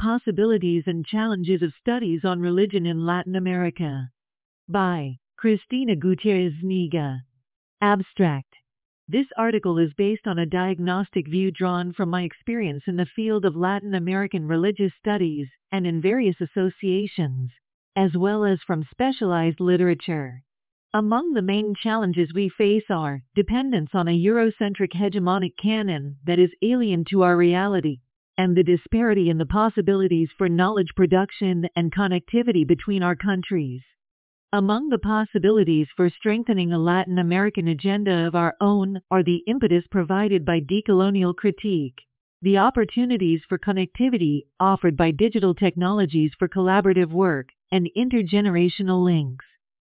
Possibilities and Challenges of Studies on Religion in Latin America. By Cristina Gutierrez Niga. Abstract. This article is based on a diagnostic view drawn from my experience in the field of Latin American religious studies and in various associations, as well as from specialized literature. Among the main challenges we face are dependence on a Eurocentric hegemonic canon that is alien to our reality, and the disparity in the possibilities for knowledge production and connectivity between our countries. Among the possibilities for strengthening a Latin American agenda of our own are the impetus provided by decolonial critique, the opportunities for connectivity offered by digital technologies for collaborative work, and intergenerational links.